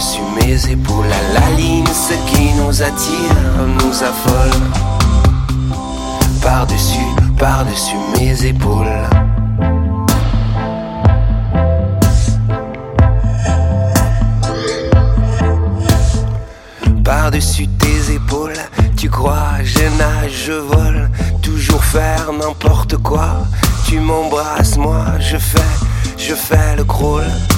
Par-dessus mes épaules, à la ligne, ce qui nous attire nous affole. Par-dessus mes épaules. Par-dessus tes épaules, tu crois, je nage, je vole, toujours faire n'importe quoi. Tu m'embrasses, moi je fais le crawl.